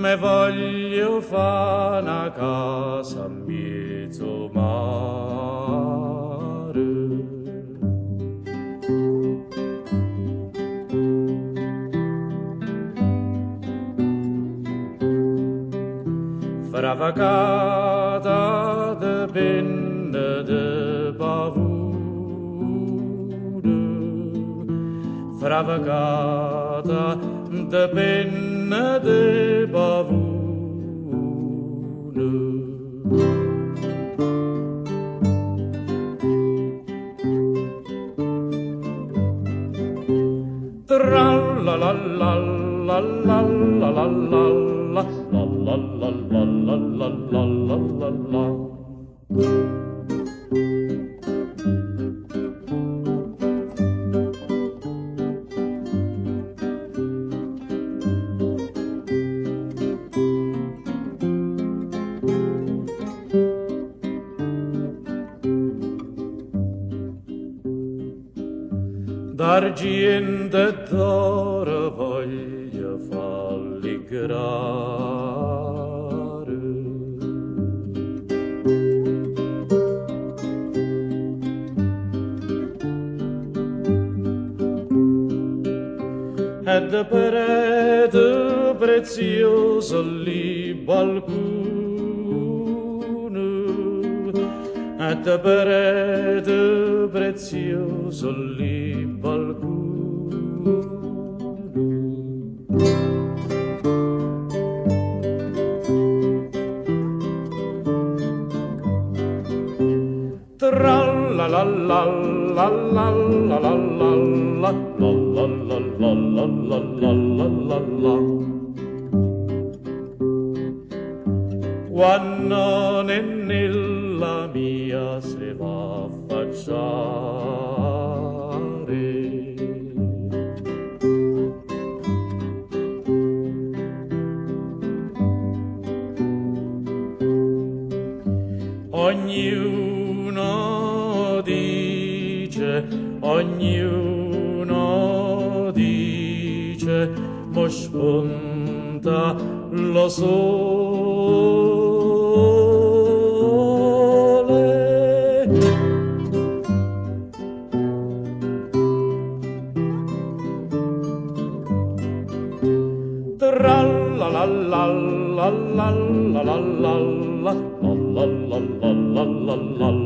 me voglio fa' una casa a mezzo mare. Fravacata de penne de paure, fravacata de penne de paure. Tra la la la la la la la la la la la la la la la la la. D'argento e d'oro voglio falligrare. E de parete prezioso lì balcone, e de parete prezioso lì balcone. Tra la la la la la la la la la la la la la la la. Quando nella mia se va a affacciare, ognuno dice, mo spunta lo sole. Tra la la la la la la la la la la la la la la la